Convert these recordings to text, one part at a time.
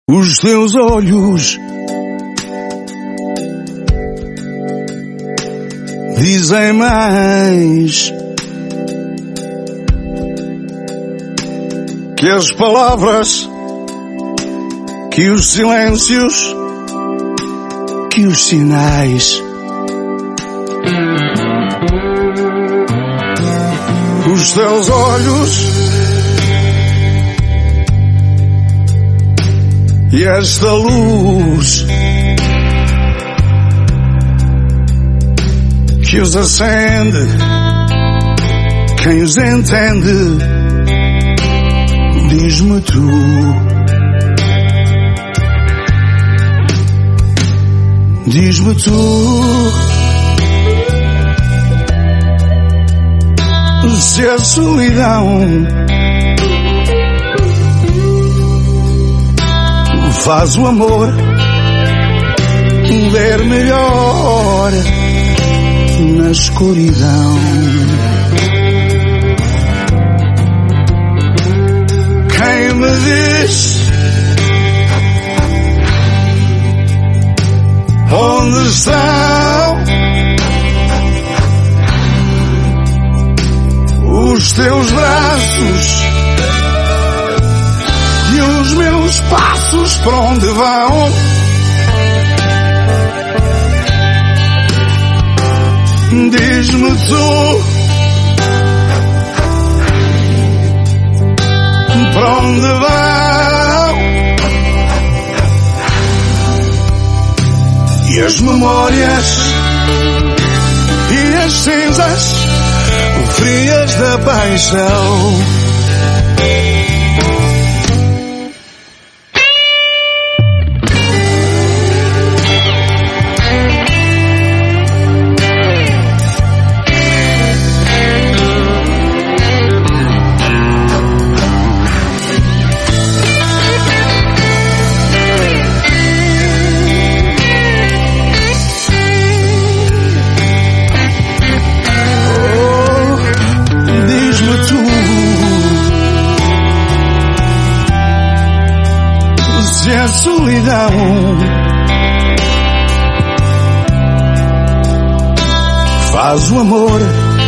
Os teus olhos dizem mais que as palavras, que os silêncios, que os sinais. Os teus olhos e esta luz que os acende, quem os entende, diz-me tu. Diz-me tu, se a solidão faz o amor ver melhor na escuridão. Quem me diz onde estão os teus braços e os meus passos para onde vão? Diz-me tu, para onde vão? E as memórias e as cinzas frias da paixão. Se a solidão faz o amor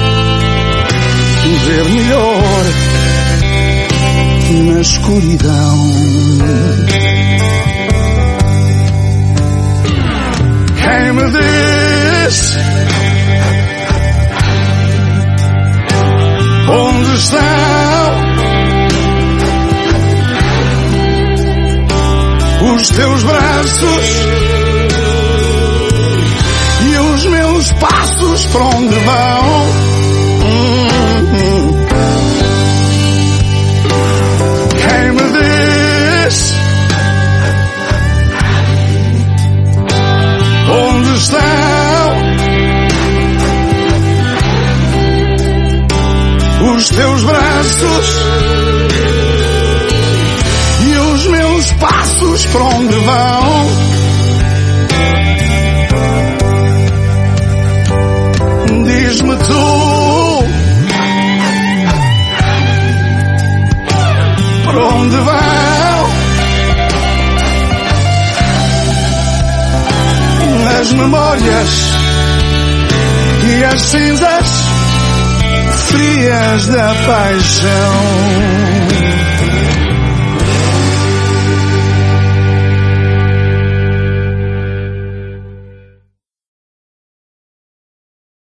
ver melhor na escuridão. Quem me diz onde estão os teus braços e os meus passos para onde vão? Quem me diz onde estão os teus braços e os meus passos para onde vão? Diz-me tu, para onde vão? As memórias e as cinzas frias da paixão.